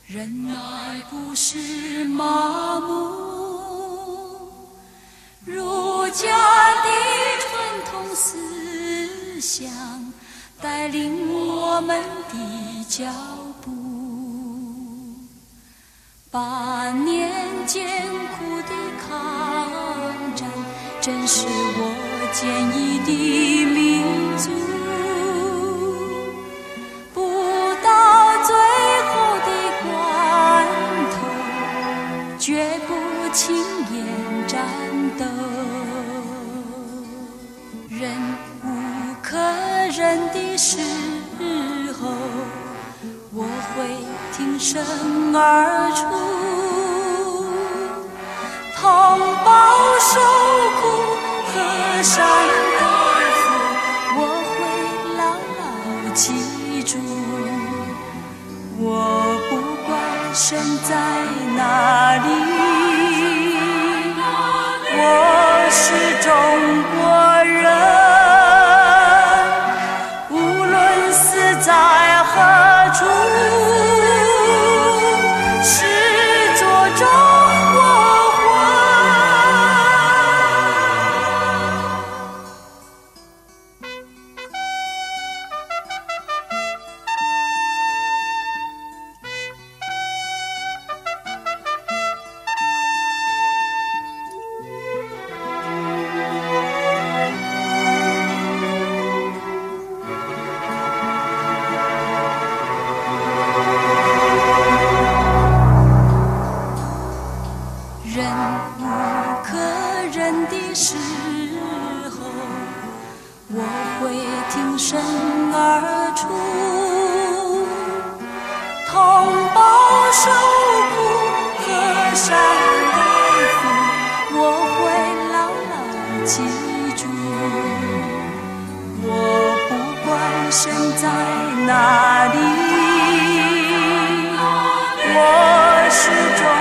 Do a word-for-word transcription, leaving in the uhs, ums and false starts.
忍耐不是麻木，儒家的传统思想带领我们的脚步，八年艰苦的抗战，正是我坚毅的民族。不到最后的关头，绝不轻言战斗。忍无可忍的时候，我会挺身而出，同胞受苦河山代父，我会牢牢记住。我不管身在哪里，我是中国人，无论死在何处，是做中国魂。忍无可忍的时候，我会挺身而出，同胞受苦河山代父，我会牢牢记住。我不管身在哪里，我是中